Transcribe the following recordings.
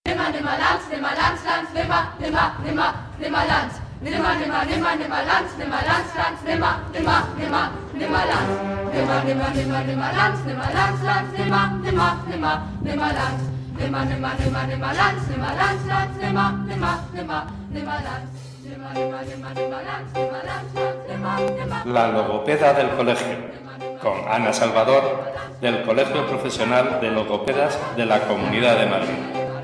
Nimmer, nimmer Land, nimmer Land, Land, nimmer, nimmer, nimmer, nimmer Land. Nimmer, nimmer, nimmer, nimmer Land, nimmer Land, Land, nimmer, nimmer, nimmer, nimmer Land. Nimmer, nimmer, nimmer, nimmer Land, nimmer Land, Land, nimmer, nimmer, nimmer, nimmer Land. Nimmer, nimmer, nimmer, nimmer Land, nimmer Land, Land, nimmer, nimmer, nimmer, nimmer Land. Nimmer, nimmer, nimmer, nimmer Land, nimmer Land, Land, nimmer, nimmer. La logopeda del colegio, con Ana Salvador, del Colegio Profesional de Logopedas de la Comunidad de Madrid.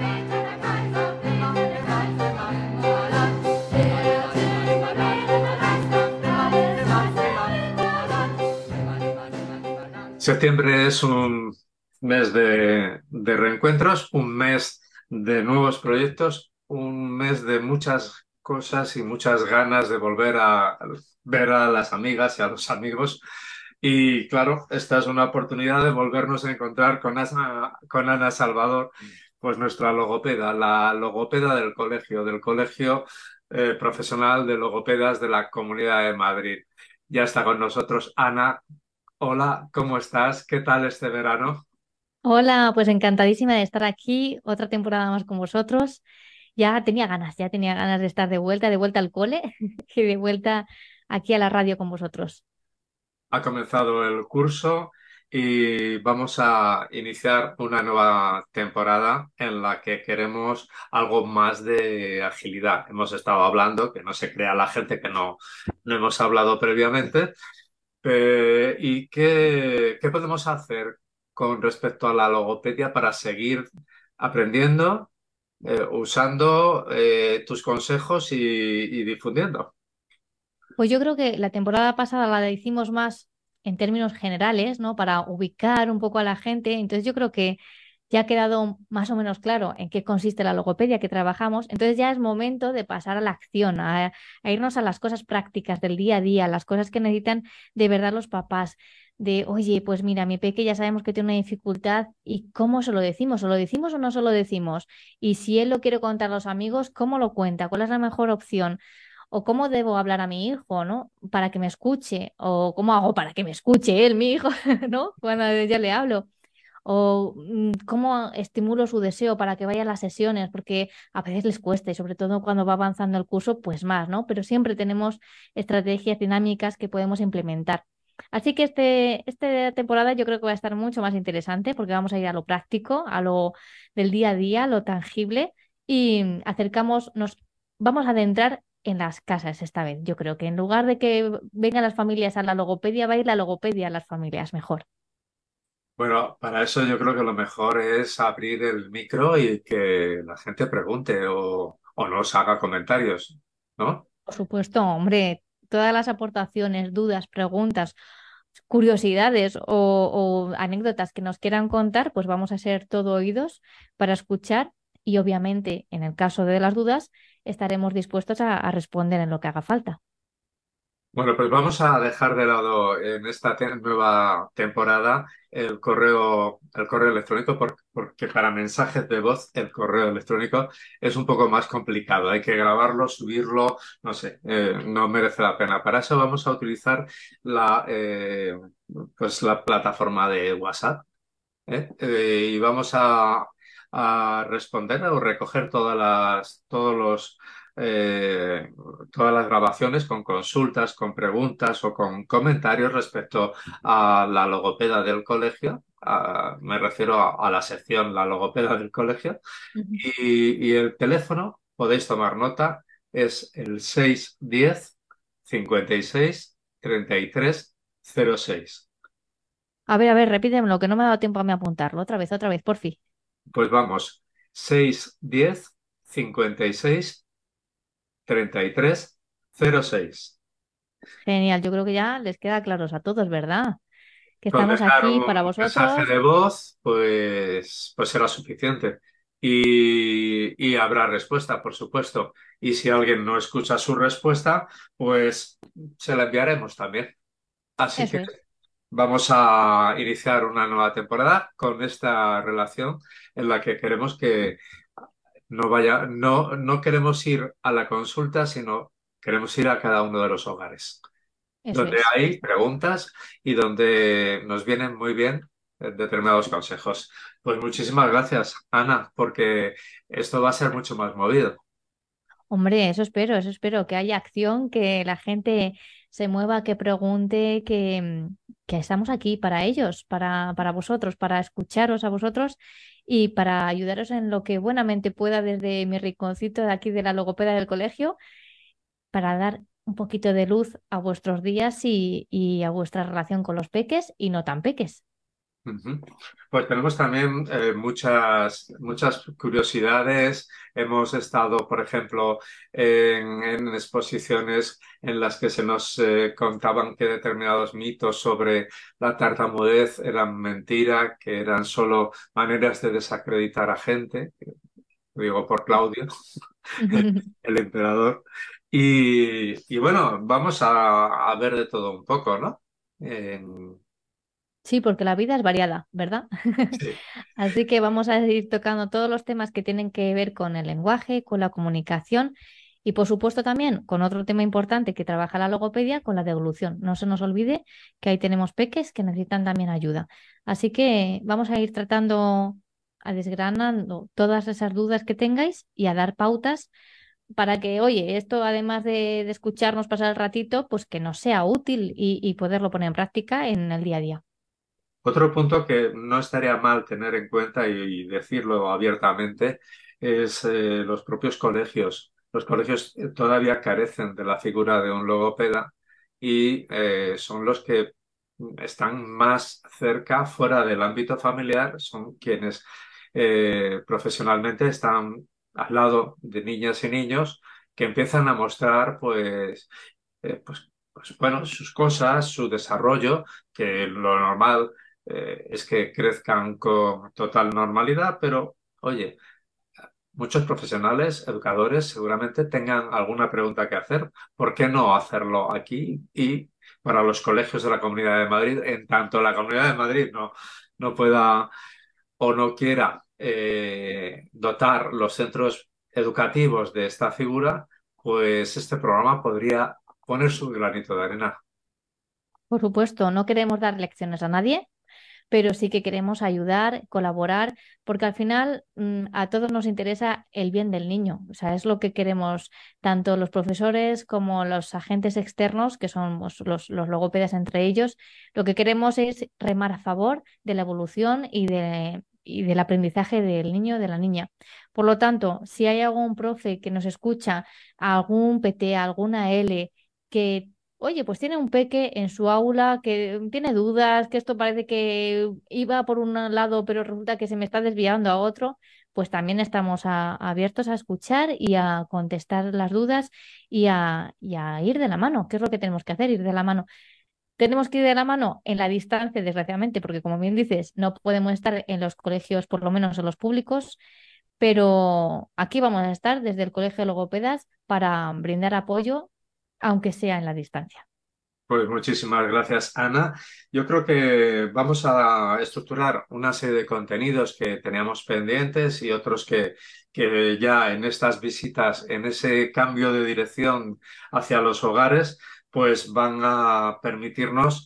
Septiembre es un mes de reencuentros, un mes de nuevos proyectos, un mes de muchas cosas y muchas ganas de volver a ver a las amigas y a los amigos. Y claro, esta es una oportunidad de volvernos a encontrar con Ana Salvador, pues nuestra logopeda, la logopeda del colegio profesional de logopedas de la Comunidad de Madrid. Ya está con nosotros Ana. Hola, ¿cómo estás? ¿Qué tal este verano? Hola, pues encantadísima de estar aquí, otra temporada más con vosotros. Ya tenía ganas de estar de vuelta al cole y de vuelta aquí a la radio con vosotros. Ha comenzado el curso y vamos a iniciar una nueva temporada en la que queremos algo más de agilidad. Hemos estado hablando, que no se crea la gente que no hemos hablado previamente, y qué podemos hacer con respecto a la logopedia para seguir aprendiendo, usando tus consejos y difundiendo. Pues yo creo que la temporada pasada la hicimos más en términos generales, ¿no? Para ubicar un poco a la gente. Entonces yo creo que ya ha quedado más o menos claro en qué consiste la logopedia que trabajamos. Entonces ya es momento de pasar a la acción, a irnos a las cosas prácticas del día a día, las cosas que necesitan de verdad los papás. De, oye, pues mira, mi peque ya sabemos que tiene una dificultad y ¿cómo se lo decimos? ¿O lo decimos o no se lo decimos? Y si él lo quiere contar a los amigos, ¿cómo lo cuenta? ¿Cuál es la mejor opción? O cómo debo hablar a mi hijo, ¿no? Para que me escuche, o cómo hago para que me escuche él, mi hijo, ¿no? Cuando ya le hablo. O cómo estimulo su deseo para que vaya a las sesiones, porque a veces les cuesta y sobre todo cuando va avanzando el curso, pues más, ¿no? Pero siempre tenemos estrategias dinámicas que podemos implementar. Así que esta temporada yo creo que va a estar mucho más interesante porque vamos a ir a lo práctico, a lo del día a día, lo tangible y nos vamos a adentrar en las casas esta vez. Yo creo que en lugar de que vengan las familias a la logopedia, va a ir la logopedia a las familias mejor. Bueno, para eso yo creo que lo mejor es abrir el micro y que la gente pregunte o nos haga comentarios, ¿no? Por supuesto, hombre, todas las aportaciones, dudas, preguntas, curiosidades o anécdotas que nos quieran contar, pues vamos a ser todo oídos para escuchar y obviamente, en el caso de las dudas, estaremos dispuestos a responder en lo que haga falta. Bueno, pues vamos a dejar de lado en esta nueva temporada el correo electrónico, porque para mensajes de voz el correo electrónico es un poco más complicado. Hay que grabarlo, subirlo, no sé, no merece la pena. Para eso vamos a utilizar pues la plataforma de WhatsApp. Y vamos a responder o recoger eh, todas las grabaciones con consultas, con preguntas o con comentarios respecto a la logopeda del colegio. Me refiero a la sección La logopeda del colegio. Ujú. Y el teléfono, podéis tomar nota, es el 610 56 33 06. A ver, repítemelo, que no me ha dado tiempo a mí apuntarlo. Otra vez, por fin. Pues vamos, 610 56 33 06. Genial, yo creo que ya les queda claros a todos, ¿verdad? Que Con estamos dejar aquí un para mensaje vosotros. de voz, pues será suficiente. Y habrá respuesta, por supuesto. Y si alguien no escucha su respuesta, pues se la enviaremos también. Así Eso que es. vamos a iniciar una nueva temporada con esta relación en la que queremos que no queremos ir a la consulta, sino queremos ir a cada uno de los hogares, Eso donde es. hay preguntas y donde nos vienen muy bien. determinados consejos. Pues muchísimas gracias, Ana, porque esto va a ser mucho más movido. Hombre, eso espero, que haya acción, que la gente se mueva, que pregunte, que estamos aquí para ellos, para vosotros, para escucharos a vosotros y para ayudaros en lo que buenamente pueda desde mi rinconcito de aquí de la logopeda del colegio, para dar un poquito de luz a vuestros días y a vuestra relación con los peques y no tan peques. Ujú. Pues tenemos también muchas curiosidades. Hemos estado, por ejemplo, en exposiciones en las que se nos contaban que determinados mitos sobre la tartamudez eran mentira, que eran solo maneras de desacreditar a gente. Digo por Claudio, el emperador. Y bueno, vamos a ver de todo un poco, ¿no? En- Sí, porque la vida es variada, ¿verdad? sí. Así que vamos a ir tocando todos los temas que tienen que ver con el lenguaje, con la comunicación y, por supuesto, también con otro tema importante que trabaja la logopedia, con la devolución. No se nos olvide que ahí tenemos peques que necesitan también ayuda. Así que vamos a ir tratando, a desgranando todas esas dudas que tengáis y a dar pautas para que, oye, esto además de escucharnos pasar el ratito, pues que nos sea útil y poderlo poner en práctica en el día a día. Otro punto que no estaría mal tener en cuenta y decirlo abiertamente es los propios colegios. Los colegios todavía carecen de la figura de un logopeda y son los que están más cerca, fuera del ámbito familiar, son quienes profesionalmente están al lado de niñas y niños que empiezan a mostrar, pues, bueno, sus cosas, su desarrollo, que lo normal es que crezcan con total normalidad, pero oye, muchos profesionales, educadores, seguramente tengan alguna pregunta que hacer. ¿Por qué no hacerlo aquí y para los colegios de la Comunidad de Madrid, en tanto la Comunidad de Madrid no pueda o no quiera dotar los centros educativos de esta figura, pues este programa podría poner su granito de arena. Por supuesto, no queremos dar lecciones a nadie, pero sí que queremos ayudar, colaborar, porque al final a todos nos interesa el bien del niño. O sea, es lo que queremos tanto los profesores como los agentes externos, que son los logópedas entre ellos. Lo que queremos es remar a favor de la evolución y del aprendizaje del niño o de la niña. Por lo tanto, si hay algún profe que nos escucha, algún PT, alguna L, que oye, pues tiene un peque en su aula que tiene dudas, que esto parece que iba por un lado, pero resulta que se me está desviando a otro, pues también estamos abiertos a escuchar y a contestar las dudas y a ir de la mano. ¿Qué es lo que tenemos que hacer? Ir de la mano. Tenemos que ir de la mano en la distancia, desgraciadamente, porque como bien dices, no podemos estar en los colegios, por lo menos en los públicos, pero aquí vamos a estar desde el Colegio de Logopedas para brindar apoyo, aunque sea en la distancia. Pues muchísimas gracias, Ana. Yo creo que vamos a estructurar una serie de contenidos que teníamos pendientes y otros que ya en estas visitas, en ese cambio de dirección hacia los hogares, pues van a permitirnos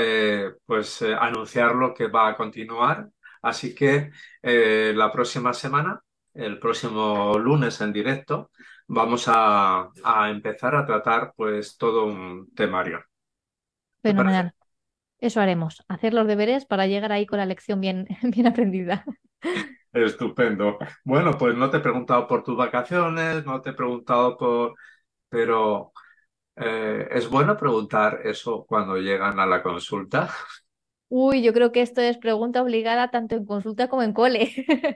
anunciar lo que va a continuar. Así que la próxima semana, el próximo lunes en directo, vamos a empezar a tratar pues todo un temario. ¿Te parece? Fenomenal. Eso haremos, hacer los deberes para llegar ahí con la lección bien, bien aprendida. Estupendo. Bueno, pues no te he preguntado por tus vacaciones, no te he preguntado por... Pero es bueno preguntar eso cuando llegan a la consulta. Uy, yo creo que esto es pregunta obligada tanto en consulta como en cole.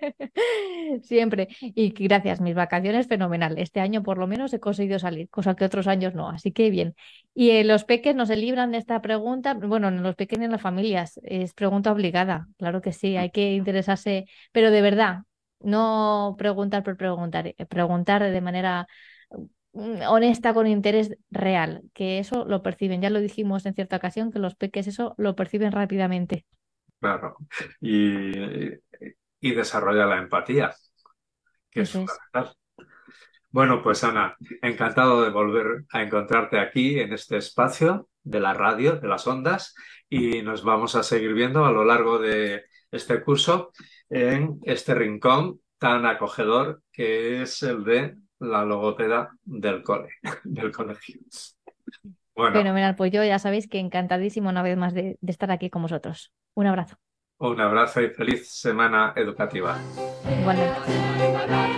Siempre. Y gracias, mis vacaciones fenomenal. Este año por lo menos he conseguido salir, cosa que otros años no. Así que bien. Y los peques no se libran de esta pregunta. Bueno, en los peques ni en las familias. Es pregunta obligada. Claro que sí, hay que interesarse, pero de verdad, no preguntar por preguntar, preguntar de manera honesta, con interés real, que eso lo perciben. Ya lo dijimos en cierta ocasión, que los peques eso lo perciben rápidamente. Claro. Y, y desarrolla la empatía, que es Eso es. fundamental. Bueno, pues Ana, encantado de volver a encontrarte aquí en este espacio de la radio, de las ondas, y nos vamos a seguir viendo a lo largo de este curso en este rincón tan acogedor que es el de la logopeda del cole, del colegio. Bueno, Fenomenal, pues yo ya sabéis que encantadísimo una vez más de estar aquí con vosotros. Un abrazo, un abrazo y feliz semana educativa. igualmente.